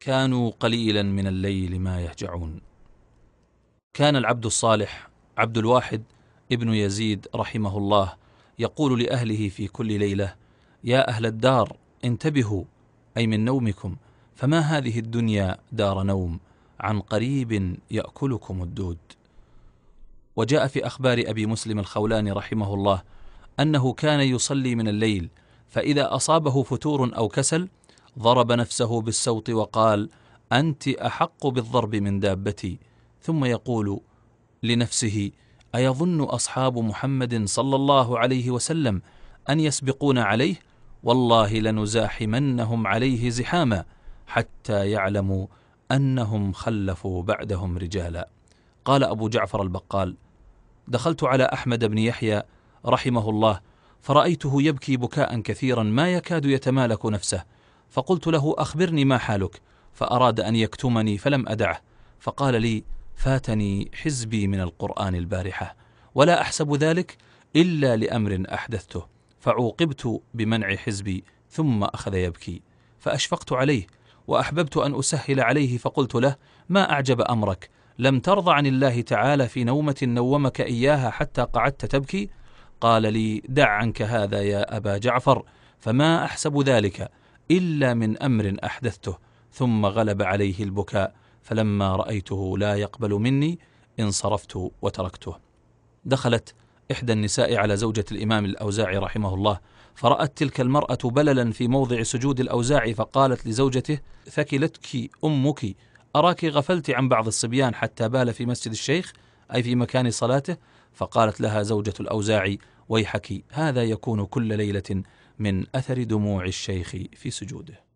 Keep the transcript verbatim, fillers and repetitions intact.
كانوا قليلا من الليل ما يهجعون. كان العبد الصالح عبد الواحد ابن يزيد رحمه الله يقول لأهله في كل ليلة: يا أهل الدار انتبهوا، أي من نومكم، فما هذه الدنيا دار نوم، عن قريب يأكلكم الدود. وجاء في أخبار أبي مسلم الخولاني رحمه الله أنه كان يصلي من الليل، فإذا أصابه فتور أو كسل ضرب نفسه بالسوط وقال: أنت أحق بالضرب من دابتي، ثم يقول لنفسه: أيظن أصحاب محمد صلى الله عليه وسلم أن يسبقون عليه؟ والله لنزاحمنهم عليه زحاما حتى يعلموا أنهم خلفوا بعدهم رجالا. قال أبو جعفر البقال: دخلت على أحمد بن يحيى رحمه الله فرأيته يبكي بكاء كثيرا ما يكاد يتمالك نفسه، فقلت له: أخبرني ما حالك؟ فأراد أن يكتمني فلم أدعه، فقال لي: فاتني حزبي من القرآن البارحة، ولا أحسب ذلك إلا لأمر أحدثته، فعوقبت بمنع حزبي. ثم أخذ يبكي، فأشفقت عليه وأحببت أن أسهل عليه، فقلت له: ما أعجب أمرك، لم ترضى عن الله تعالى في نومة نومك إياها حتى قعدت تبكي؟ قال لي: دع عنك هذا يا أبا جعفر، فما أحسب ذلك إلا من أمر أحدثته. ثم غلب عليه البكاء، فلما رأيته لا يقبل مني انصرفت وتركته. دخلت إحدى النساء على زوجة الإمام الأوزاعي رحمه الله، فرأت تلك المرأة بللا في موضع سجود الأوزاعي، فقالت لزوجته: ثكلتك أمك، أراك غفلت عن بعض الصبيان حتى بال في مسجد الشيخ، أي في مكان صلاته. فقالت لها زوجة الأوزاعي: ويحك، هذا يكون كل ليلة من أثر دموع الشيخ في سجوده.